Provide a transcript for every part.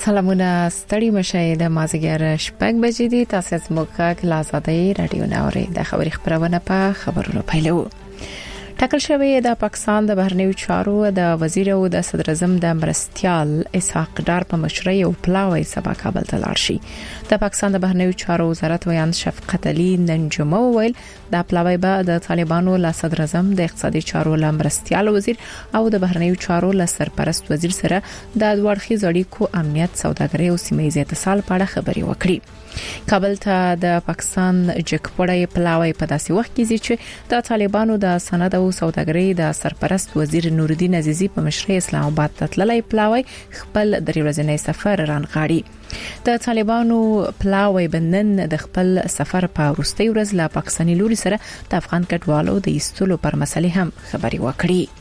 سلامونه ستړي مشه د مازیګر شپږ بجې دي تاسو زموږه کلاسادي رادیو ناوري د خبري خبرونه په خبرونو پیلو ټاکل شوی د پاکستان د بهرنیو چارو د وزیر او د صدر اعظم د مرستيال اسحاق ډار په مشرۍ او پلاوی سبا کابل ته لاړ شي د پاکستان د بهرنیو چارو وزارت ویان شفقت علي ننجمو ویل د پلاوی به د طالبانو له صدر اعظم د اقتصادي چارو له مرستيال وزیر او د بهرنیو چارو له سرپرست وزیر سره د دوړخي اړیکو امنیت سوداګري او سیمه اتصال په اړه خبري وکړي کابل ته د پاکستان جګپړې پلاوی په داسې وخت کې چې د طالبانو د سند او سوداګري د سرپرست وزیر نورالدین عزیزی په مشرۍ اسلام آباد ته تللی پلاوی خپل د ورځنی سفر رانغاړي د طالبانو پلاوی بنن د خپل سفر په وروستي ورځ له پاکستاني لوري سره د افغان کډوالو د ایستلو پر مسلې هم خبري وکړي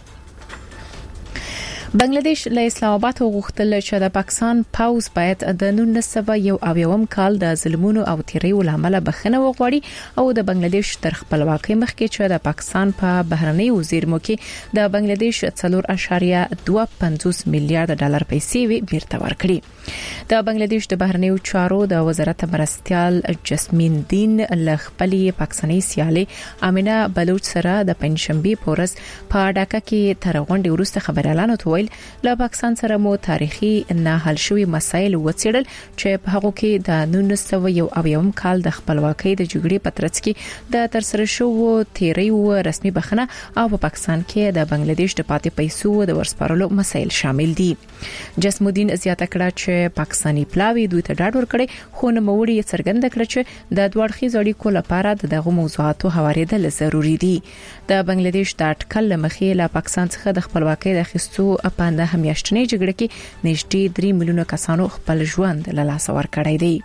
بنگلاديش له اسلام آباد غوښتل چې د پاکستان پاوز باید د 1991 کال د ظلمونو او تیریو لامل بخښنه وغواړي او د بنگلاديش تر خپلواکۍ مخکې چې د پاکستان په بهرنی وزیرمو کې د بنگلاديش 4.25 میلیارډ ډالر پیسې وی بیرته ورکړي د بنگلاديش د بهرنیو چارو د وزارت مرستيال جسمین دین لخپلې پاکستاني سیالي امینه بلوچ سره د پنځشنبه پورس په ډاکا کې تر غونډې وروسته خبريالانو ته له پاکستان سره مو تاریخي نه حل شوی مسایل وڅېړل چې په هغه کې د 1991 کال د خپلواکۍ د جګړې په ترڅ کې د ترسره شوو تیریو رسمي بخښنه او په پاکستان کې د بنگلاديش د پاتې پیسو د ورسپارلو مسایل شامل دي جسمودین زیاته کړه چې پاکستاني پلاوی دوی ته ډاډ ورکړي خو نو موړي څرګنده کړ چې د دوړخي اړیکو لپاره دغه موضوعاتو هواریدل ضروری دي د بنگلاديش د اټکل مخې له پاکستان څخه د خپلواکۍ د خستو په د همیاشتنې جګړه کې نږدې 3 میلیونه کسانو خپل ژوند له لاسه ورکړی دی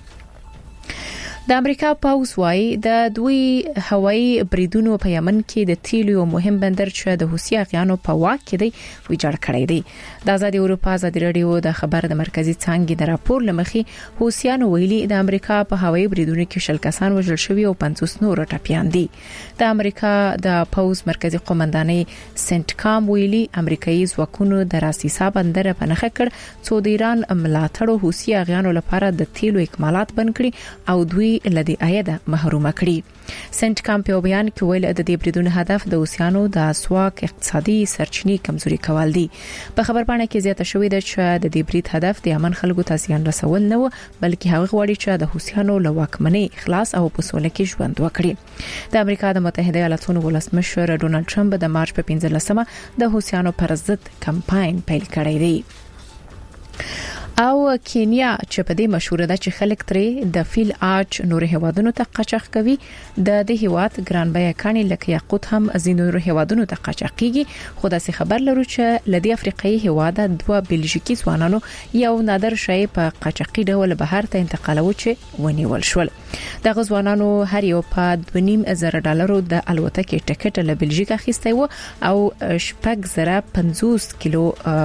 د امریکا پاوز وايي د دوی هوایي بریدونو په یمن کې د تیلو مهم بندر چې د حوثي اغیانو په واک کې دی ویجاړ کړی دی د آزادي اروپا ازادي رادیو د خبر د مرکزی څنګه د راپور لمخې حوثیان ویلي د امریکا په هوایي بریدونو کې شل کسان وژل شوي او 50 نور ټپيان دي د امریکا د پاوز مرکزی قومندانۍ سنت کام ویلي امریکایي ځواکونو د راسیسا بندر په نخښه کړ څو د ایران ملاتړو حوثي اغیانو لپاره د تیلو اکمالات بند کړي او دوی لدی عاید محروم کړي سنت کام په بیان کې ویل د دې بریدونو هدف د اوسیانو د اسواق اقتصادي سرچینې کمزوري کول دي په خبرپاڼه کې زیاته شوې ده چې د دې برید هدف د یمن خلکو ته زیان رسول نه و بلکې هغه غواړي چې د حوثیانو له واکمنۍ خلاص او په سوله کې ژوند وکړي د امریکا د متحده ایالاتونو ولسمشر ډونالد ټرمپ د مارچ په 15مه د حوثیانو پر ضد کمپاین پیل کړی دی او کینیا چې په دې مشهور ده چې خلک ترې د فیل آج نور هوادونو ته قاچاق کوي د دې هواد ګران بیه کاني لکه یاقوت هم ازینو هوادونو ته قاچاقيږي خو داسې خبر لرو چې لدی افریقایي هواد دوه بلژیکي ځوانانو یو نادر شی په قاچاقي ډول بهر ته انتقالو چې ونیول شول د غزوانانو هر یو په $2,000 د الوتکې ټیکټ له بلژیک اخیستی و او 850 کیلو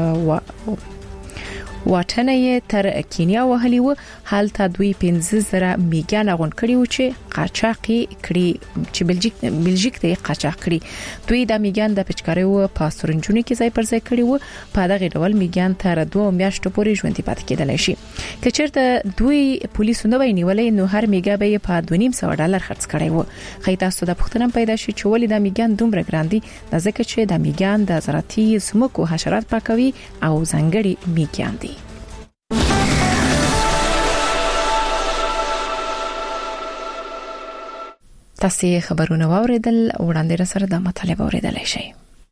واټنه تر کینیا وهلی و حالته دوی 15,000 میګان غون کړي و چې قاچاقي کړي چې بلژیک ته قاچاق کړي دوی د میګان د پچکاري و پاسورنجونی کې ځای پر ځای کړي و په دغه ډول میګان تر 2 میاشتو پورې ژوند پاتې کېدل شي کچېرته دوی پولیسو نو وینولې نو هر میګا به په $2,500 خرڅ کړي و خې تاسو د پښتنم پیدا شي چې ولې د میګان دومره ګراندي د ځکه چې د میګان د زراعتي سمکو حشرات پاکوي او ځنګړي میګان دي تاسو خبرونه واوریدل وړاندې را سره د مطالب اوریدل شي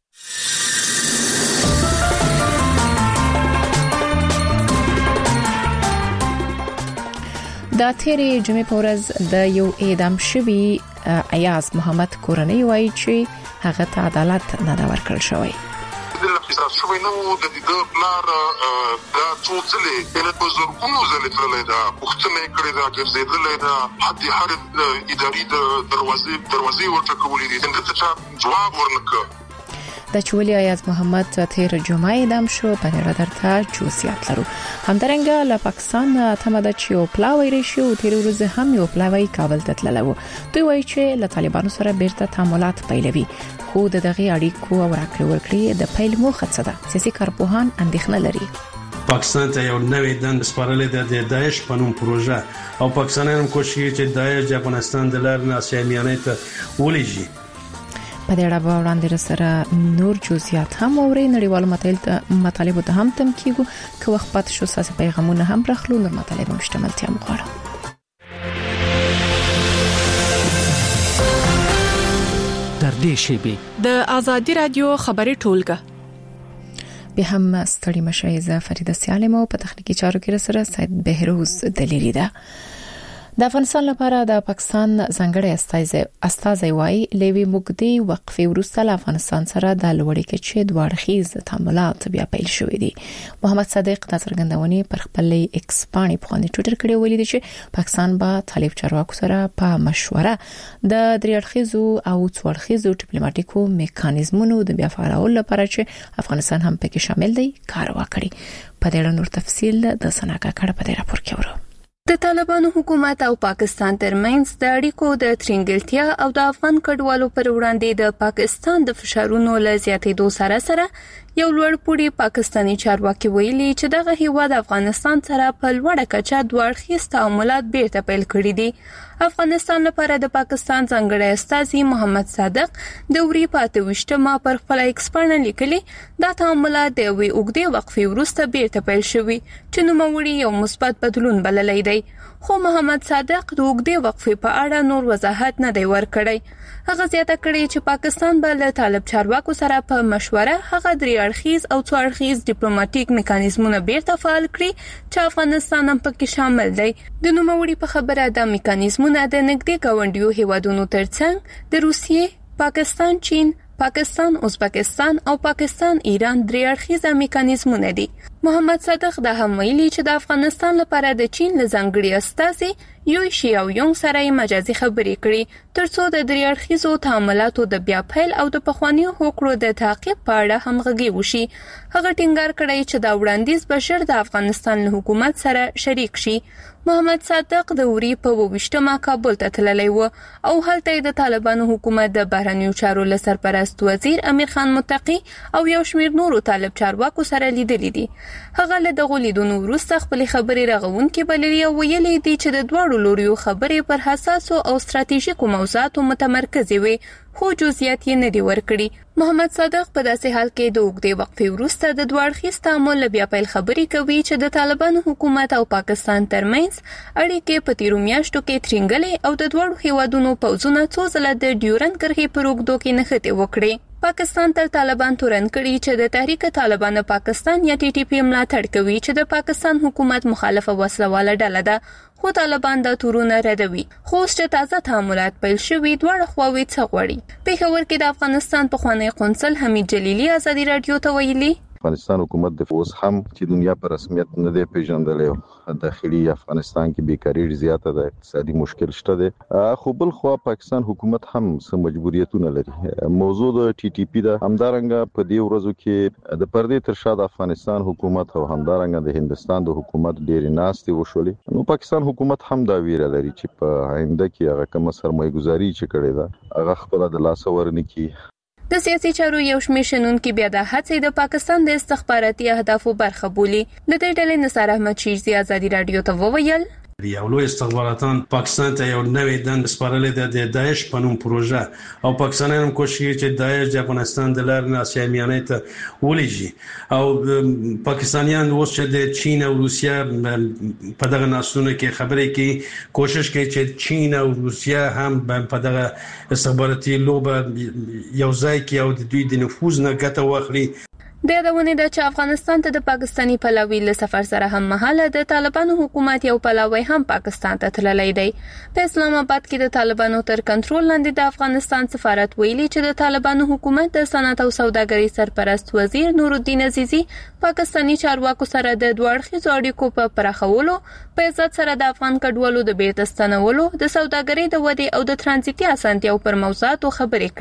د تیرې جمعې په ورځ د یو اعدام شوی ایاز محمد کورنۍ وایي چې هغه ته عدالت نه دا ورکړل شوی د اقتصاد شوی نو د دې پلار دا څو ځلې د بزرګونو ځلې تللی دا پښتنې کړې دا ګرځېدلې دا حتی هر اداري دروازې ورته کولې دي څنګه چې جواب ورنکړ د چولي ایاز محمد تیر جمعه اعدام شو په اړه درته جوسیات لرو همدارنګه له پاکستان اتمه د چیو پلاوی ریشو تیر ورځ هم یو پلاوی کابل ته تللو دوی وایي چې له طالبانو سره بیرته تعاملات پیلوي خو دغه اړیکو او راکړې ورکړې د پیل موخه څه ده سیاسي کارپوهان اندېښنه لري پاکستان ته یو نوې دند سپارلې ده د داعش په نوم پروژه او پاکستانیان کوشش کوي چې داعش د افغانستان د لارې نه اسیا میانه ته ولېږي. په دې اړه وړاندې سره نور جزئیات هم اوري نړیوالو مطالبه ته هم تم کیږي که وخت پات شو ساسي پیغامونه هم برخلو نور مطالبه مشتملتیا مغواړم. در دې شیبه د ازادي رادیو خبري ټولګه به هم ستړي مشایزه فریده سالم او په تخنیکی چارو کې سره سید بهروز دلیری ده. د افغانستان لپاره د پاکستان ځانګړی استازی وای لوي مګدي وقفه ورسته له افغانستان سره د لوړې کې د وړخیز تعاملات بیا پیل شوې دي. محمد صادق د څرګندونې پر خپل ایکس باندې په ټوئیټر کې ویلي چې پاکستان به طالب چارواکو سره په مشوره د دریړخیزو او څوړخیزو ډیپلوماټیکو میکانیزمونو د بیا فعالولو لپاره چې افغانستان هم پکې شامل دی کار وکړي. په دې اړه نور تفصیل د سناکا کړه په دې راپور کې ورو. د طالبانو حکومت او پاکستان ترمنځ د اړیکو د ترنګلتیا او د افغان کډوالو پر وړاندې د پاکستان د فشارونو له زیاتېدو سره یو لوړ پوړی پاکستانی چارواکي ویلي چې دغه هیواد افغانستان سره په لوړه کچه دوه اړخیز تعاملات بیرته پیل کړي دي. افغانستان لپاره د پاکستان ځانګړی استازي محمد صادق د وری په 28 پر خپل ایکس باندې لیکلي دا تعاملات د وی اوږدې وقفې وروسته بیرته پیل شوي چې نوموړي یو مثبت بدلون بللی دی. خو محمد صادق د اوږدې وقفې په اړه نور وضاحت نه دی ورکړی. هغه زیاته کړې چې پاکستان به له طالب چارواکو سره په مشوره هغه درې اړخیز او څو اړخیز ډیپلوماټیک میکانیزمونه بیرته فعال کړي چې افغانستان هم پکې شامل دی. د نوموړي په خبره د میکانیزمونه د نږدې ګاونډیو هیوادونو ترڅنګ د روسیې، پاکستان، چین، پاکستان، ازبکستان او پاکستان ایران درې اړخیزه میکانیزمونه دي. محمد صادق دا هم ویلي چې د افغانستان لپاره د چین له ځانګړي استازي یو شی او یو سره مجازي خبرې کړي ترڅو د درې اړخیزو تعاملاتو د بیا پیل او د پخوانیو هوکړو د تعقیب په اړه همغږي وشي. هغه ټینګار کړی چې دا وړاندیز بشر د افغانستان له حکومت سره شریک شي. محمد صادق د وری په 28 کابل ته تللی و او هلته د طالبانو حکومت د بهرنیو چارو له سرپرست وزیر امیر خان متقی او یو شمېر نورو طالب چارواکو سره لیدلي دي. هغه له دغه لیدونو وروسته خپل خبرې رغونکې بللې او ویلي دي چې د دواړو لوريو خبرې پر حساسو او ستراتیژیکو موضوعاتو متمرکز وي خو جزئیات یې نه دي ورکړي. محمد صادق په داسې حال کې د اوږدې وقفې وروسته د دوه اړخیز تعامل بیا پیل خبرې کوي چې د طالبانو حکومت او پاکستان ترمنځ اړیکې په تیرو میاشتو کې ترنګلې او د دوه هیوادونو پوځونه څو ځله د ډیورند کرښې پر اوږدو کې نښتې وکړي. پاکستان تر طالبان تورن کړي چې د تحریک طالبان پاکستان یا ټي ټي پی ملاتړ کوي چې د پاکستان حکومت مخالفه وسلواله ډله ده خو طالبان دا تورونه ردوي. خو چې تازه تعاملات پیل شوي دواړه خواوې څه غواړي. پېښور کې د افغانستان پخوانی قونسل حمید جلیلی ازادي رادیو ته ویلي افغانستان حکومت د اوس هم چې دنیا پر رسمیت نه دی پیژندلې داخلي افغانستان کې بیکاری زیاته ده اقتصادي مشکل شته ده خو بل خو پاکستان حکومت هم سم مجبوریتونه لري. موضوع د ټي ټي پی ده همدارنګه په دې ورځو کې د پردې تر شا د افغانستان حکومت او همدارنګه د هندستان د حکومت ډېری ناستې وشولې. نو پاکستان حکومت هم دا ویره لري چې په آینده کې هغه کوم سرمایه‌ګذاري چې کړې ده هغه خپل د لاس ورنکي. د سیاسي چارو یو شمېر شنونکي بیا د هڅې د پاکستان د استخباراتي اهدافو برخه بولي. د دې ډلې نثار احمد شیرزي ازادي رادیو ته وویل یو لوی استخباراتان پاکستان ته یو نوې دند سپارلې ده د داعش په نوم پروژه او پاکستانیان هم کوشش کوي چې داعش د افغانستان د لارې نه اسیا میانه ته ولېږي او پاکستانیان اوس چې د چین او روسیا په دغه ناسونه کې خبرې کوي کوشش کوي چې چین او روسیا هم په دغه استخباراتي لوبه یو ځای کې او د دوی د نفوذ نه ګټه واخلي. د یادونه ده چې افغانستان ته د پاکستانی پلاوی له سفر سره هم مهاله د طالبانو حکومت یو پلاوی هم پاکستان ته تللی دی. په اسلام آباد کې د طالبانو تر کنټرول لاندې د افغانستان سفارت ویلي چې د طالبانو حکومت د صنعت او سوداګرۍ سرپرست وزیر نورالدین عزیزی پاکستانی چارواکو سره د دوه اړخیزو اړیکو په پراخولو په عزت سره د افغان کډوالو د بیرته ستنولو د سوداګرۍ د ودې او د ترانزیتي اسانتیاو پر موضوعاتو خبرې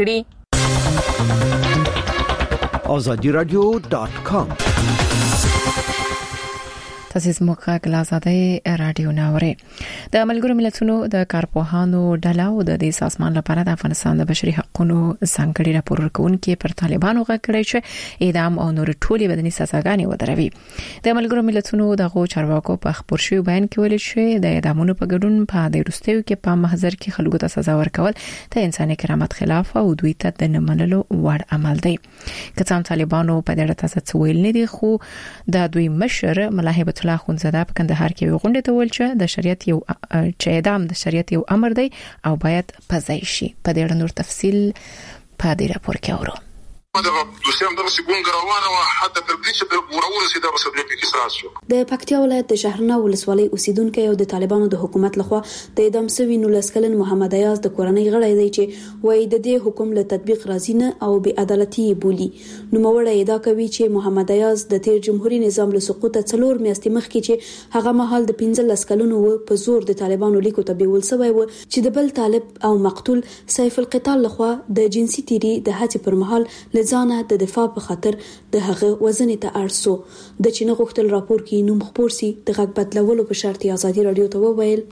کړي. azadiradio.com تاسو زموږه غلازاده رادیو ناوړي د ملګرو ملتونو د کارپوهانو ډله او د دې سازمان لپاره د افغانستان د بشري حقوقو څنګهړي راپور ورکونکي پر طالبانو غکړی چې اعدام او نور ټولي بدني سزاګانې ودروي د ملګرو ملتونو دغه چارواکو په خبر شوی بیان کې ویل چې د اعدامونو په ګډون په د روستیو کې په محضر کې خلکو ته سزا ورکول د انساني کرامت خلاف او دوی ته د نمنلو وړ عمل دی که څنګه طالبانو په دې اړه څه ویل نه دي خو د دوی مشر ملاحب الله خونزاده په کندهار کې غونډه ته ویل چې د شریعت یو چې اعدام د شریعت یو امر دی او باید پځای شي په دې اړه نور تفصیل په دې راپور کې اورو دا دوسیام دغه سیګون روانه او حتی تر دې چې د ورور سي د رسېدل کې قصاص شو د پکتیا ولایت د شهرنا ولسوالۍ اوسیدونکو او د طالبانو د حکومت لخوا د اعدام شوی نولسکلن محمد ایاز د کورنۍ غړی دی چې وایي د دې حکم له تطبیق راځي نه او بې عدالتي بولی نو موړه ادعا کوي چې محمد ایاز د تیر جمهوریت نظام له سقوط څلور میاشتې مخکې چې هغه مهال د 15 کلونو په زور د طالبانو لیکو ته بیول شوی و چې د بل طالب او مقتول سیف القتال لخوا د جنسي تیری د هڅې پر مهال لزانه د دفاع په خاطر د هغه وزن ته ارسو د چین غوښتل راپور کې نوم خبر سي د غږ بدلولو په شرط ازادي رادیو ته وویل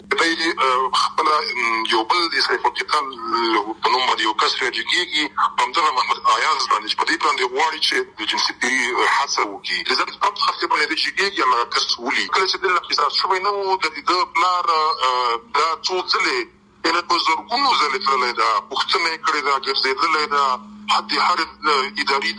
خپل یو بل د سیف القتال په نوم باندې یو کس راځيږي همدغه محمد ایاز باندې په دې باندې غواړي چې د جنسي تیری حادثه وکړي لزم په خاطر باندې چې یو کس ولي کله چې د قصاص شوی نو د دې پلار دا څو ځله ان په زرګونو ځله تللی دا پوښتنه کړې دا ګرځېدلې دا حد هر اداري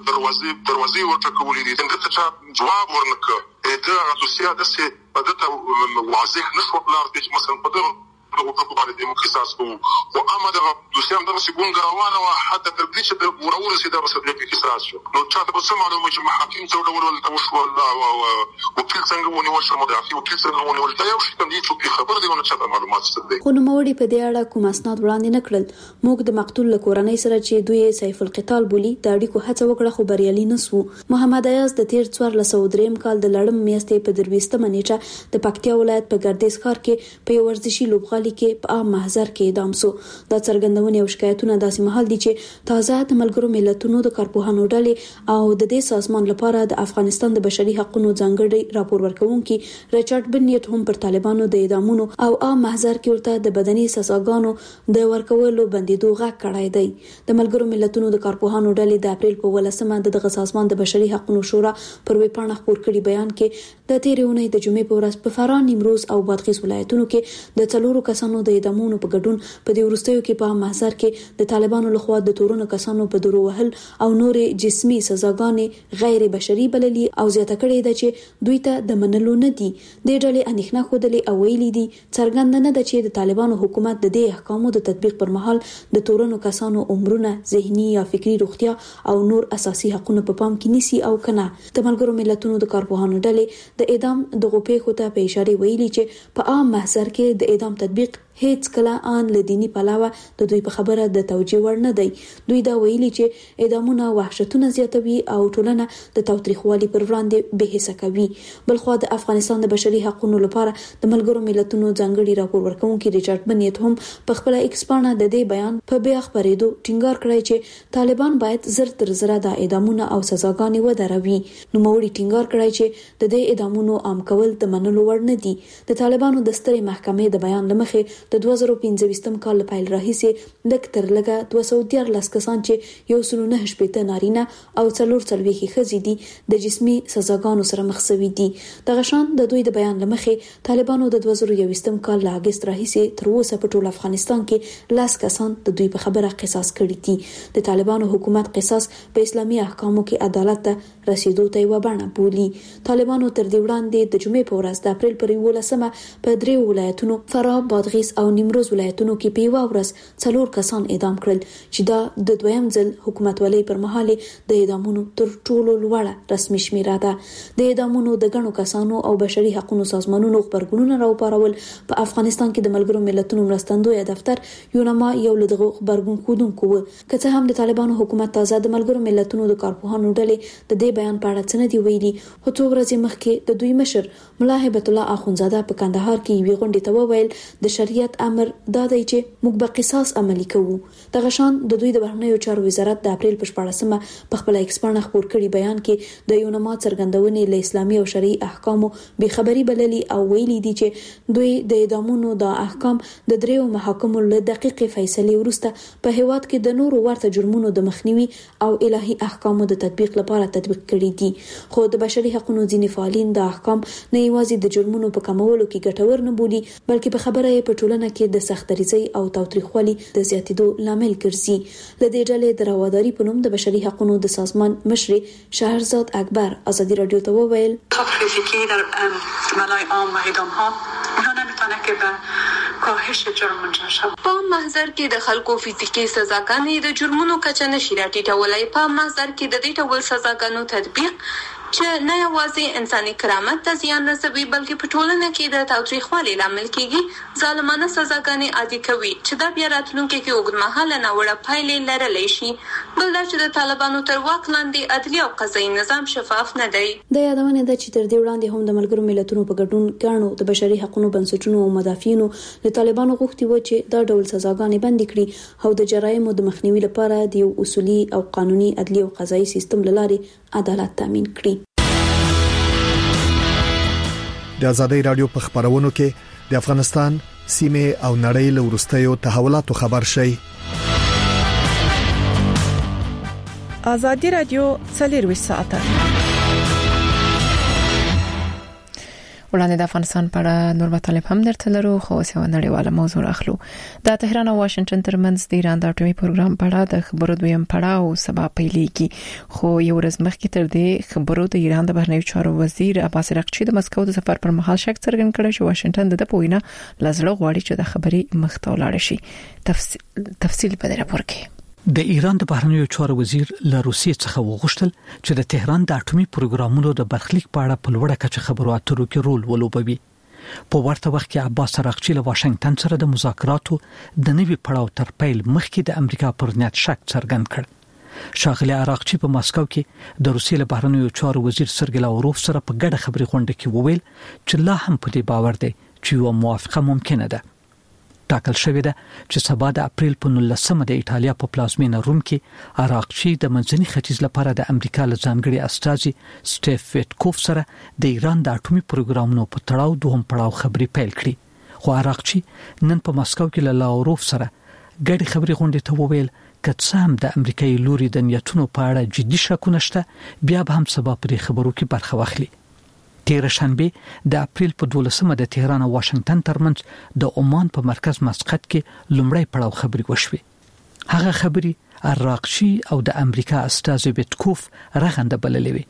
دروازې ورټکولې دي څنګه چې جواب ورنکړ دا دوسیه د څه په دغه واضح نشو بلار چې مثلا په دغه په باندې د قصاص او امده دوسیه دغه سیګون روانه او حتی تر دې چې د ورور سي د رسېدل کې قصاص شو نو چا ته څه معلومه چې محاکم څو ډول توشو الله او وکیل څنګه ونیول شو مدافع وکیل څنګه ونیول دا یو شی کوي چې خبر دی ونه چا معلومات څه خو نو موړي په دې اړه کوم اسناد وړاندې نکړل موږ د مقتول له کورنۍ سره چې دوی سیف القتال بولی د اړیکو هڅه وکړه خو بریالي نسو محمد ایاز د تیر 1403 کال د لړم میاشتې په 23 نیټه د پکتیا ولایت په ګردیز ښار کې په ورزشي لوبغالي کې په عام محضر کې اعدام شو دا څرګندونه او شکایتونه داسې مهال دي چې تازه د ملګرو ملتونو د کارپوهانو ډلې او د دې سازمان لپاره د افغانستان د بشري حقوقو ځانګړي راپور ورکونکي ریچارډ بنیټ هم پر طالبانو د اعدامونو او عام محضر کې ورته د بدني سزاګانو د ورکولو بندیدو غږ کړای دی د ملګرو ملتونو د کارپوهانو ډلې د اپریل په 18مه د سازمان د بشري حقوقو شورا پر ویب پاڼه خبر کړي بیان کې د تیرې اونۍ د جمعې په ورځ په فراه نیمروز او بادغیس ولایتونو کې د څلورو کسانو د اعدامونو په ګډون په دې ورستیو کې په محضر کې د طالبانو لخوا د تورونو کسانو په درو وهل او نور جسمي سزاګانې غیر بشري بللي او زیاته کړې ده چې دوی ته د منلو نه دي د ډلې اندېښنه خوده او ویلي دي څرګند نه ده چې د طالبانو حکومت د دې احکامو د تطبیق پر مهال د تورونو کسانو عمرونه ذهني یا فکری روغتیا او نور اساسي حقوقونه په پام کې نیسي او کنه د ملګرو ملتونو د کارپوهانو ډلې د اعدام د غوپې خو ته په اشاره ویلي چې په عام محضر کې د اعدام تطبیق هیڅ کله ان لدینی پلاوه د دوی په خبره د توجیه ور نه دی دوی دا ویلي چې اعدامونه وحشتونه زیاتوي او ټولنه د تاوتریخوالي پر وړاندې به حساب کوي بلخو د افغانستان د بشري حقوقو لپاره د ملګرو ملتونو ځانګړي راپور ورکونکي ریچارډ بنیټ هم په خپل ایکس پاڼه د دې بیان په بیا خبرېدو ټینګار کړی چې طالبان باید زر تر زره د اعدامونه او سزاګانې ودروي نو موړي ټینګار کړی چې د دې اعدامونو عام کول د منلو وړ نه دي د طالبانو د سترې محکمې د بیان لمخې د 2015 کال پیل راهیسې د کتر لګه 214 کسان چې یو سلو نه شپته نارینه او څلور څلويخي خزي دي د جسمي سزاګانو سره مخ شوي دي د غشان د دوی د بیان لمخې طالبانو د 2021 کال له اگست راهیسې تر اوسه په ټول افغانستان کې 10 کسان د دوی په خبره قصاص کړي دي د طالبانو حکومت قصاص په اسلامي احکامو کې عدالت ته رسیدو ته یو بڼه بولي طالبانو تر دې وړاندې د جمعې په ورځ د اپریل پر 18مه په درې ولایتونو فراه بادغیس او نیمروز ولایتونو کې په یو ورځ 4 کسان اعدام کړل چې دا د دویم ځل حکومت ولې پر مهال د اعدامونو تر ټولو لوړه رسمي شمیره ده د اعدامونو د غنو کسانو او بشري حقوقو سازمانونو خبرګونونه راوپارول په افغانستان کې د ملګرو ملتونو مرستندوی دفتر یونما یو لدغه خبرګون خودونکو که څه هم د طالبانو حکومت تازه د ملګرو ملتونو د کارپوهانو ډلې د دې بیان په اړه څه نه دی ویلي خو څو ورځې مخکې د دوی مشر ملاحب الله اخونزاده په کندهار کې وی غونډه ته وویل د شریعت جمهوریت امر دا دی چې موږ به قصاص عملي کوو. دغه شان د دوی د بهرنیو چارو وزارت د اپریل په 14مه په خپل ایکس باندې خبر کړي بیان کې د یونما څرګندونې له اسلامي او شرعي احکامو به خبري بللي او ویلي دي چې دوی د اعدامونو د احکام د دریو محاکمو له دقیقې فیصلې وروسته په هیواد کې د نورو ورته جرمونو د مخنیوي او الهي احکامو د تطبیق لپاره تطبیق کړي دي. خو د بشري حقوقو ځینې فعالین د احکام نه یوازې د جرمونو په کمولو کې ګټور نه بولي بلکې په خبره یې په ټولنه کې د سختريزي او تاوتریخوالي د زیاتېدو لامل ګرځي. لدې ډلې د رواداري په نوم د بشري حقوقو د سازمان مشر شهرزاد اکبر ازادي رادیو ته وویل فیزیکی در ملای عام و اعدام ها اونا نمیتونه که به کاهش جرم منجر شود. په محضر کې د خلکو فزیکی سزاګانې د جرمونو کچه نشي راټیټولای. په محضر کې د دې ډول سزاګانو تطبیق چې نه یوازې انساني کرامت ته زیان رسوي بلکې په ټولنه کې د تاوتریخوالي لامل کیږي. ظالمانه سزاګانې عادي کوي چې دا بیا راتلونکي کې اوږدمهاله ناوړه پایلې لرلی شي. بل دا چې د طالبانو تر واک لاندې عدلي او قضایي نظام شفاف نه دی. د یادونه ده چې تر دې وړاندې هم د ملګرو ملتونو په ګډون ګڼو د بشري حقوقو بنسټونو او مدافعینو له طالبانو غوښتي و چې دا ډول سزاګانې بند کړي او د جرایمو د مخنیوي لپاره د یو اصولي او قانوني عدلي او قضایي سیستم لارې عدالت تامین کړي. د آزادۍ رادیو په خبرونو کې د افغانستان سیمه او نړۍ له ورستیو تحولاتو خبر شي. آزادۍ رادیو 24 ساعته وړاندې د افغانستان په اړه نور مطالب هم درته لرو خو اوس یو نړیواله موضوع اخلو. د تهران او واشنگټن ترمنځ د ایران د اټومي پروګرام په اړه د خبرو دویم پړاو سبا پیلېږي. خو یو ورځ مخکې تر دې خبرو د ایران د بهرنیو چارو وزیر عباس اراغچی د مسکو د سفر پر مهال شک څرګند کړ چې واشنگټن د پوینه لزړه غواړي چې د خبرې مخته ولاړ شي. تفصیل په دې راپور کې د ایران د بهرنیو چارو وزیر له روسیې څخه وغوښتل چې د تهران د اټومي پروګرامونو د برخلیک په اړه په لوړه کچه خبرو اترو کې رول ولوبوي. په ورته وخت کې عباس اراغچی له واشنگټن سره د مذاکراتو د نوي پړاو تر پیل مخکې د امریکا پر نیت شک څرګند کړ. شاغلی اراغچی په ماسکو کې د روسیې له بهرنیو چارو وزیر سرګی لاوروف سره په ګډه خبري غونډه کې وویل چې لا هم په دې باور دی چې یو موافقه ممکنه ده. ټاکل شوې ده چې سبا د اپریل په 19مه د ایټالیا په پلازمینه روم کې اراغچی د منځني ختیځ لپاره د امریکا له ځانګړي استازي سټیف ویټکوف سره د ایران د اټومي پروګرامونو په تړاو دوهم پړاو خبري پیل کړې. خو اراغچی نن په ماسکو کې له لاوروف سره ګډي خبري غونډه ته وویل که هم د امریکایي لوري د نیتونو په اړه جدي شکونه شته بیا به هم سبا پر خبرو کې برخه واخلي. تیر شنبه د اپریل په 12مه د تهران او واشنگټن ترمنځ د عمان په مرکز مسقط کې لومړی پړاو خبري وشوي. هغه خبري اراغچی او د امریکا استازي ویټکوف رغنده بللې وي.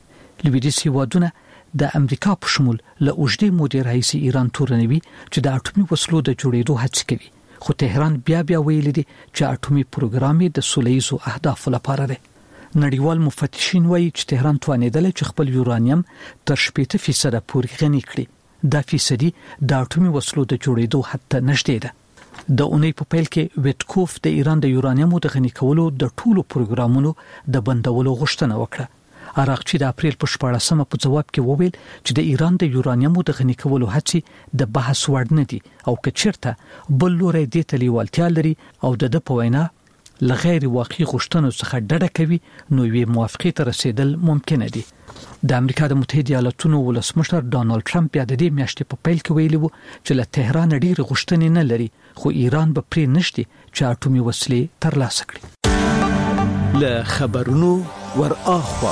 لویدیځ هیوادونه د امریکا په شمول له اوږدې مودې راهیسې ایران تورنوي چې د اټومي وسلو د جوړېدو هڅه کوي. خو تهران بیا ویلي دي چې اټومي پروګرام د سولهییزو اهدافو لپاره دی. نړیوال مفتشین وایي چې تهران توانیدل چې خپل یورانیم تر 80% پورې غني کړي. دا فیصدي د اټومي وسلو د جوړېدو حد ته نږدې ده. د اونۍ په پیل کې ویټکوف د ایران د یورانیمو د غني کولو د ټولو پروګرامونو د بندولو غوښتنه وکړه. اراغچی د اپریل په 14مه په جواب کې وویل چې د ایران د یورانیمو د غني کولو هڅې د بحث وړ نه دي او کچرته بل لوري د تلیوالتیا لري او د په وینا لغیر واقعي غوښتنو څخه ډډه کوي نو وی موافقه ته رسیدل ممکن دي. د امریکا د متحده ایالاتونو ولسمشر ډانلډ ټرمپ بیا د دې میاشتې په پیل کې ویلي وو چې له تهران ډېر غوښتنې نه لري خو ایران به پرې نشي چې اټومي وسلې ترلاسه کړي. له خبرونو ور اخوا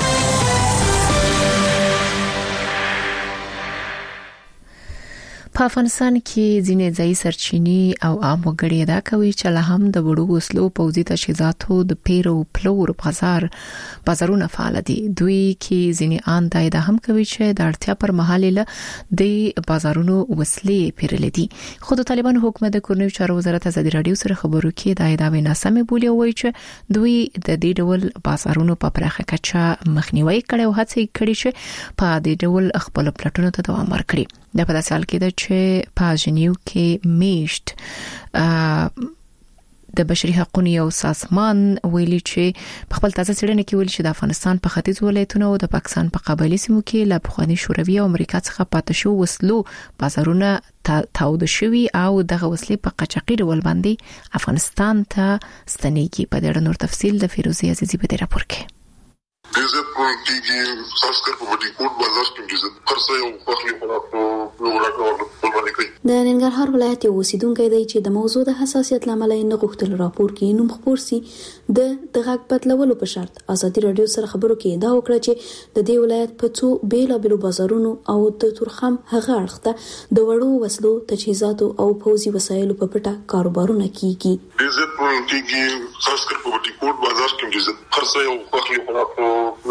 په افغانستان کې ځینې ځای سرچینې او عام وګړي ادا کوي چې له هم د وړو وسلو پوځي تجهیزاتو د پیرو پلور بازارونه فعال دي. دوی کې ځینې آن دا هم کوي چې د اړتیا پر مهال له د بازارونو وسلې پیرل دي. خو د طالبان حکومت د کورنیو چارو وزارت ازادي رادیو سره خبرو کې دا ناسمه بولی وایي چې دوی د دې ډول بازارونو په پراخه کچه مخنیوي کړي او هڅه کړي چې په دې ډول خپل پلاتونو ته دوام ورکړي. د په داسې حال کې چې په ژنیو کې میشت د بشري حقوقو یو سازمان ویلي چې په خپل تازه څېړنه کې ویلي چې د افغانستان په ختیځ ولایتونو او د پاکستان په قبایلی سیمو کې له پخوانی شوروي او امریکا څخه پاتې شو وسلو بازارونه تاود شوي او دغه وسلې په قاچاقي ډول باندې افغانستان ته ستنېږي. په دې اړه نور تفصيل د فیروزي عزیزي په دې راپور کې. عزت کیږي خاص کر په وړي کوټ بازار کې عزت خرڅه او خپل خلکو د ننګرهار ولایت یو اوسیدونکو دی چې د موضوع د حساسیت لامل نه غوښتل راپور کې نوم خبر سي د غږ بدلولو په شرط ازادي رادیو سره خبرو کې دا وکړه چې د دې ولایت په څو بیلابېلو بازارونو او د تورخم هغه اړخته د وړو وسلو تجهیزات او پوځي وسایلو په پټه کاروبارونه کیږي. عزت کیږي خاص کر په وړي کوټ بازار کې عزت خرڅه او خپل خلکو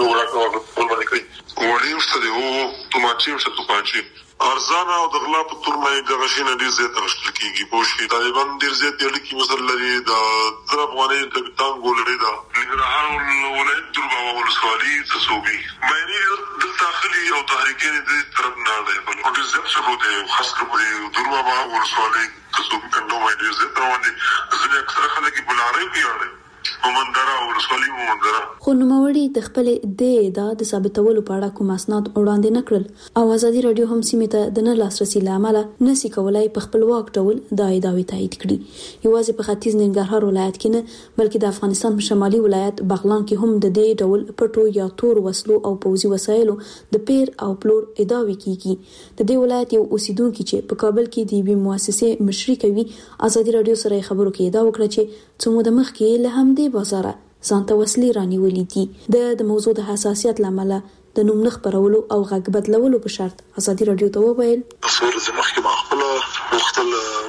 وړي ورته او توماچي ورته توپانچي ارزانه او د غلا په تور مې د غشینه ډیر زیات راشل کیږي. پوښي طالبان ډیر زیات یو لیکي مثلا لري د افغاني د ټانګو لري دا ننګرهار ولایت دربا ولسوالي تصوبي مې د داخلي او تحریکین د طرف نه دی په ډیر زیات شروع دی خاص کر په دربا ولسوالي تصوبي کنده مې ډیر زیات روان دي. ځینې اکثر خلک بلاره پیاړي ومندرا ورسولي ومندرا خو نوموړي د خپل د ثابتولو په اړه کوم اسناد وړاندې نکړل او ازادي رادیو هم سیمه ته د نه لاسرسي لامل نسی کولای په خپل واک ډول د ادعای تایید کړي. یوازې په ختیځ ننګرهار ولایت کې نه بلکې د افغانستان په شمالي ولایت بغلان کې هم د دې ډول پټو یا تور وسلو او پوځي وسایلو د پیر او پلور ادعای کیږي. د دې ولایت یو اوسیدونکو چې په کابل کې د یوې مؤسسې مشري کوي ازادي رادیو سره خبرو کې دا وکړه چې څومره د مخ کې له هم دې بازار ځانته وسلې رانیولې دي. د موضوع د حساسیت لامل د نوم نخ پرولو او غږ بدلولو په شرط ازادي رادیو ته وویل اصول د مخکې معقوله وختل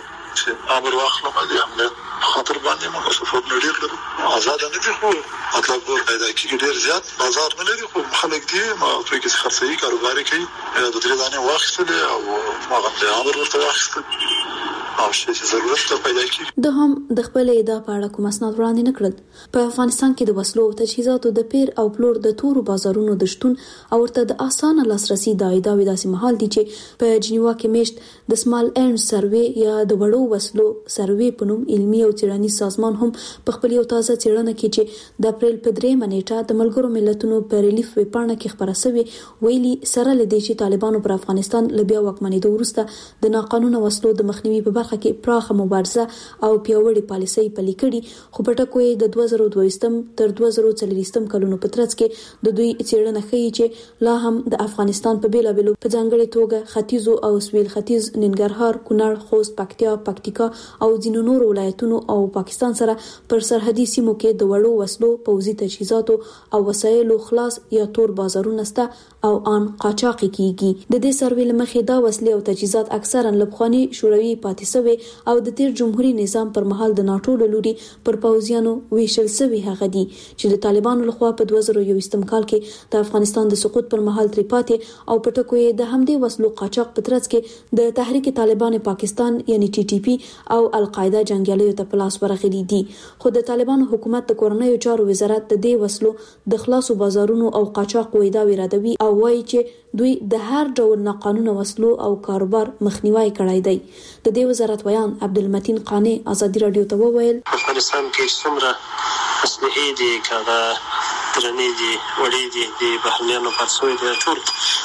چې امر واخلم دي امنیت خاطر باندې موږ صفات نډیر لرو آزاد نه دي خو مطلب پیدا کیږي ډیر زیات بازار نه لري خو خلک دي ما په کې خرڅي کاروبار کوي د درې دانه واخیستل او ما غوښتل امر ورته واخیستل او چې ضرورت ته پیدا کیږي. د هم د خپل ادعا په اړه کوم اسناد وړاندې نکړل. په افغانستان کې د وسلو تجهیزاتو د پیر او پلور د تورو بازارونو د شتون او ورته د اسانه لاسرسي د ادعا داسې محل دي چې په جنیوا کې میشت د سمال اینډ سروي یا د وړو وسلو سروي په نوم علمي او څېړنیز سازمان هم په خپل یو تازه څېړنه کې چې د اپریل په 3 نیټه د ملګرو ملتونو په ریلیف ویبپاڼه کې خبره شوې ویلي سره لدی چې طالبانو پر افغانستان لبیا واکمنېدو وروسته د ناقانونه وسلو د مخنیوي په برخه کې پراخه مبارزه او پیاوړې پالیسۍ پلي کړي. خو په ټکو د 2022 تر 2024 کلونو په ترڅ کې د دوی څېړنه ښیي چې لا هم د افغانستان په بیلابېلو په ځانګړي توګه ختیځو او سویل ختیځ ننګرهار کونړ خوست پکتیکا او ځینو نورو ولایتونو او پاکستان سره پر سرحدي سیمو کې د وړو وسلو پوځي تجهیزاتو او وسایلو خلاص یا تور بازارونه سته او ان قاچاق کیږي. د دې سروې لمخې دا وسلې او تجهیزات اکثرا لبخاني شوروي پاتې سوي او د تیر جمهوریت نظام پر مهال د ناټو لوري پر پوځیانو ویشل سوي هغه دي چې د طالبانو لخوا په 2021 کال کې د افغانستان د سقوط پر مهال تری پاتې او په ټکو د همدې وسلو قاچاق په ترڅ کې د تحریک طالبان پاکستان یعنی TTP او القاعده جنگیالیو ته پلاس ورغلي دي. خو د طالبانو حکومت د کورنیو چارو وزارت د دې وسلو د خلاصو بازارونو او قاچاق وېدا ورادوي او وایي چې دوی د هر ډول ناقانونه وسلو او کاروبار مخنیوي کړای دی. د دې وزارت ویان عبدالمتین قانی ازادي رادیو ته وویل افغانستان کې څومره اسلحې دي کاغه درنې دي وړې دي د بهرنیانو پاتسوي دي ټول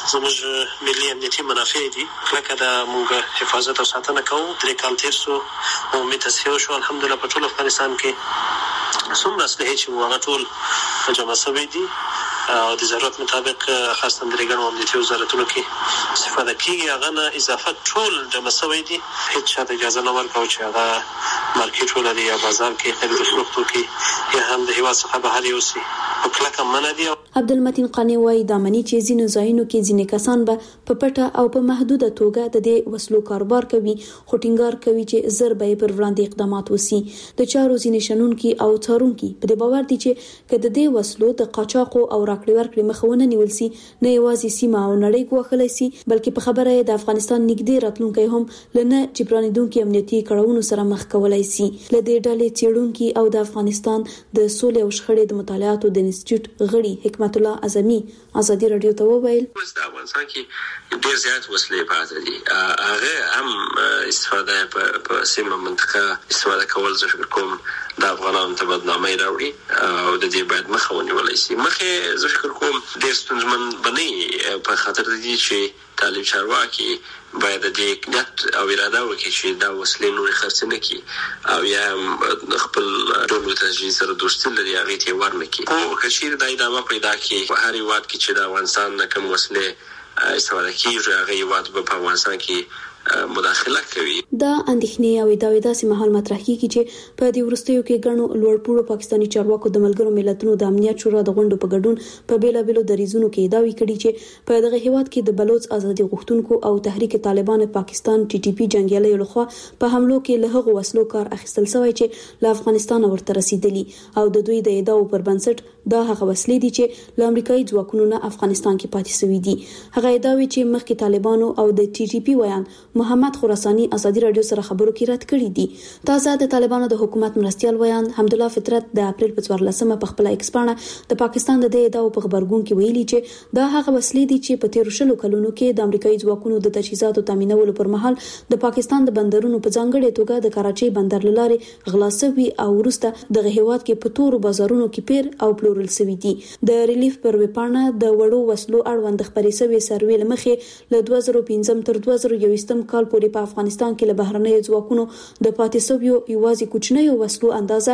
زموږ ملي امنیتي منافع دي لکه د موږ حفاظت او ساتنه کوو. درې کال تیر شو او متصفیو شو الحمدلله په ټول افغانستان کې څومره اسلحې چې هغه ټول جمع شوي دي او د ضرورت مطابق خاصه د ریګنو امنیتي وزارتونو کې استفاده کیږي هغه نه اضافه ټول جمع شوی دي. هیڅ چاته اجازه نه ورکوي چې هغه مارکیټ ولري یا بازار کې خرید او فروخت وکړي یا هم د هیواد څخه بهر یوسي په کلکه منع دي. عبدالمتین قانی وايي د امنیتي چې ځینو ځایونو کې ځینې کسان به په پټه او په محدوده توګه د دې وسلو کاروبار کوي خو ټینګار کوي چې زر به پر وړاندې اقدامات وسی. د چارو ځینې شنونکي او څارونکي په دې باور دي چې کله د وسلو د قاچاقو او راکړې ورکړې مخونه نیول سي نه یوازې سیمه او نړۍ ګواښلی سي بلکې په خبره د افغانستان نږدې راتلونکي هم لنه جبرانیدونکو امنیتي کړهونو سره مخ کولای سي. لدې ډلې څېړونکي او د افغانستان د سولې او شخړې د مطالعاتو د انسټیټیوټ غړي حکمت الله اعظمي ازادي رادیو ته وویل د افغانستان کې ډېر زیات وسلې پاتې دي. هغه هم استفاده په سیمه منطقه استفاده کول زه فکر کوم د افغانانو ته بدنامي راوړي او د دې باید مخه ونیول شي. مخه زه فکر کوم د ستونزمن بنئ په خاطر د دې چې طالب چارواکي باید د دې نیت او اراده وکړي چې دا وسلې نورې خرڅ نه کړي او یا خپل ډول تجهیز سره دوستي لري هغې ته یې ورنه کړي. خو که چیرې دا ادامه پیدا کړي په هر هېواد کې چې د افغانستان نه کوم وسلې استفاده کېږي هغه هېواد به په افغانستان کې مداخله کوي. دا اندېښنې او ادعاوې داسې مهال مطرح کیږي چې په دې وروستیو کې ګڼو لوړپوړو پاکستاني چارواکو د ملګرو ملتونو د امنیت شورا د غونډو په ګډون په بیلابېلو دریځونو کې ادعاوې کړي چې په دغه هیواد کې د بلوچ ازادي غوښتونکو او تحریک طالبان پاکستان TTP جنگیالیو لخوا په حملو کې له هغو وسلو کار اخیستل شوی چې له افغانستان ورته رسیدلی او د دوی د ادعاو پر بنسټ دا هغه وسلې دي چې له امریکایي ځواکونو نه افغانستان کې پاتې شوي دي. هغه ادعاوې چې مخکې طالبانو او د TTP ویان محمد خراساني ازادي رادیو سره خبرو کې رد کړي دي. تازه د طالبانو د حکومت مرستيال ویان حمدالله فطرت د اپریل په 14مه په خپل ایکس باندې د پاکستان د ادعاو په خبرګون کې ویلي چې دا هغه وسلې دي چې په 13 کلونو کې د امریکایي ځواکونو د تجهیزاتو تامینولو پر مهال د پاکستان د بندرونو په ځانګړي توګه د کراچۍ بندر لارې غلا شوي او وروسته د هیواد کې په تورو بازارونو کې پیر او پلورل شوي دي. د ریلیف پر وپاڼه د وړو وسلو اړوند خبري شوی سروې لمخې له 2015 تر 2021 کال پورې په افغانستان کې له بهرنۍ ځواکونو د پاتې شویو یوازې کوچنیو وسلو اندازه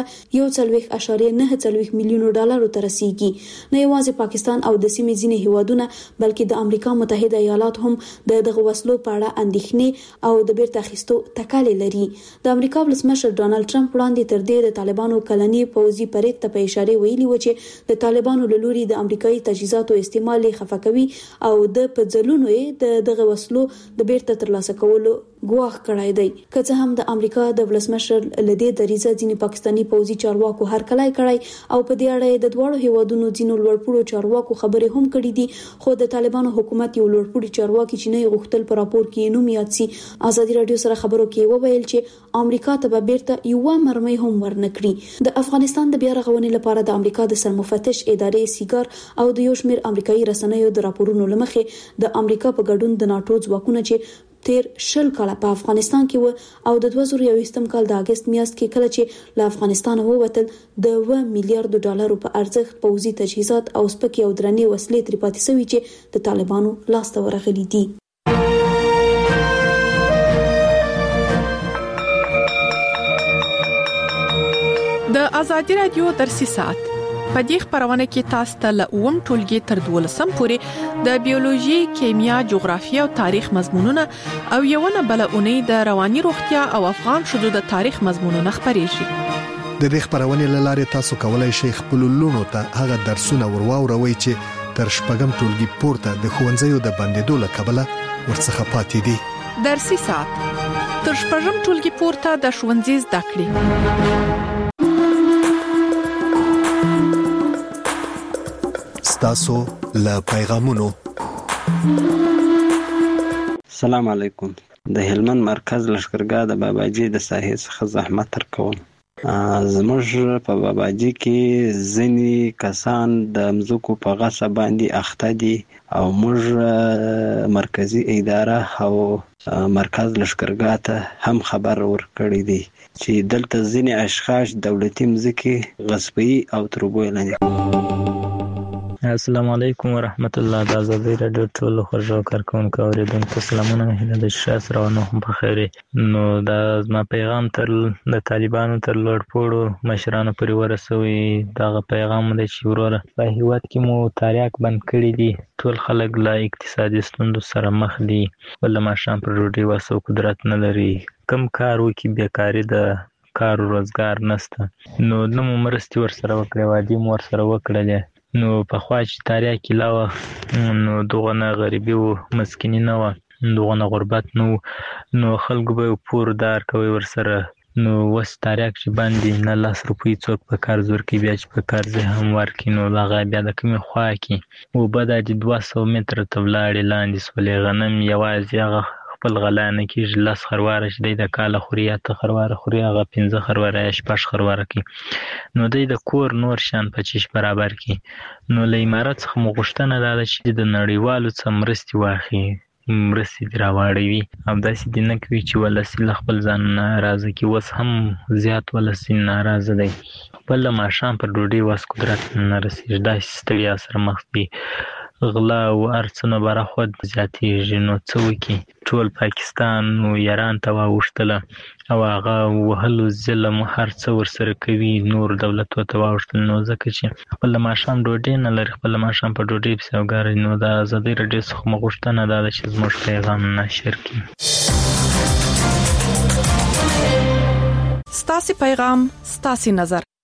1.9 میلیون ډالرو ته رسیدي. نه یوازې پاکستان او د سیمې ځینې هیوادونه بلکې د امریکا متحده ایالات هم دغه وسلو په اړه اندېښنې او د بیرته اخیستو تکل لري. د امریکا ولسمشر ډانلډ ټرمپ وړاندې تر دې د طالبانو کلنی پوځي پریډ ته په اشاره ویلي و چې د طالبانو له لوري د امریکایي تجهیزاتو استعمال خفقوي او د پځلونو دغه وسلو د بیرته ترلاسه کولو ګواښ کړای دی. که څه هم د امریکا د ولسمشر لدې دریزه ځینې پاکستاني پوځي چارواکو هر کلای کړای او په دې اړه د دوړو هیوادونو ځینو لوړپوړو چارواکو خبرې هم کړې دي، خو د طالبانو حکومت یو لوړپوړي چارواکي چې نه غوښتل پر راپور کې نوم یاد سي ازادي رادیو سره خبرو کې وویل چې امریکا ته به بیرته یو مرمۍ هم ورنکړي. د افغانستان د بیا رغونې لپاره د امریکا د سرمفتش ادارې سیګار او د یو شمېر امریکایي رسنیو د راپورونو لمخې د امریکا په ګډون د ناتو ځواکونه چې تیر 10 کال په افغانستان کې و او د 2021 کال د اگست میاشت کې کله چې له افغانستان ووتل د 1 میلیارډ ډالرو په ارزښت پوځي تجهیزات او سپکې او درنې وسلې تر پاتې شوي چې د طالبانو لاس ته ورغلي دي. د ازادي رادیو درسي ساعت په دې خبرونه کې تاسو ته له اوم ټولګي تر 12 پورې د بیولوژي، کیمیا، جغرافیه او تاریخ مضمونونه او یوونه بلونه د رواني روغتیا او افغان شذو د تاریخ مضمونونه خبريږي. د دې خبرونه لاره تاسو کولای شئ خپل لونو ته هغه درسونه ورواوروي چې تر شپږم ټولګي پورته د ښوونځیو د بندیدو له کبله ورڅخه پاتې دي. درسي ساعت تر شپږم ټولګي پورته د ښوونځي زده کړې. تاسو له پیغامونو. السلام علیکم. د هلمند مرکز لشکرګاه د باباجي د ساحې څخه زحمت تر کوم. زموږ په باباجي کې ځینې کسان د مځکو په غصب باندې اخته دي او موږ مرکزی اداره او مرکز لشکرګاه ته هم خبر ورکړی دی چې دلته ځینې اشخاص دولتي مځکې غصبي او تربوي لاندې. السلام علیکم ورحمت الله. د ازادي رادیو ټول خوږو کارکونکو اوریدونکو سلامونه. هله د شاس روانو هم په خیره. نو دا زما پیغام تر د طالبانو تر لوړپوړو مشرانو پورې ورسوي. دا پیغام د چوروره په هیواد کې مو تاریخ بند کړی دي. ټول خلک لا اقتصادي ستوندو سره مخ دي، ول ماشام پر روډي واسو قدرت نه لري، کم کار وکي بیکاری د کار روزګار نشته. نو نو مرستي ور سره وکړي، وادي مور سره وکړل. نو په خوا چې تاریخ کې لاوه نو دغه غریبي او مسکینی نه و، دغه غربت نو خلکو به پور دار کوي ور سره. نو وس تاریخ چې باندې نه 10 روپۍ څوک په کار زور کې بیا چې په کار زه هم ورکی نو هغه بیا د کومې خوا کې او بد د 200 متر ته ولاړ لاندې سولې غنم یوازې هغه خپل غلانه کې لس خرواره چې د کال خوري ته خرواره خوري هغه 15 خرواره شپږ خرواره کې نو د کور نور شان 25 برابر کې نو له امارات څخه مغشتنه ده چې د نړیوالو څمرستي واخی مرستې دراوړوي او داسې د نه کوي چې ولسی خپل ځان ناراضه کی وس هم زیات ولسی ناراضه دی بل ماشام پر ډوډۍ واس قدرت نه رسیږي داسې ستړیا سره مخ دي غلا او ارڅنه بره خود زیاتې نو څوکي ټول پاکستان او ایران ته واوښتله او هغه وهلو ظلم هر څو ورسره کوي نور دولت ته واوښتل نو ځکه چې خپل ماشام ډوډۍ نه لري خپل ماشام په ډوډۍ په سوګار نو د ازادي رادیو څخه مغشتنه ده چې زموږ پیغام نشر کړي ستاسو پیغام ستاسو نظر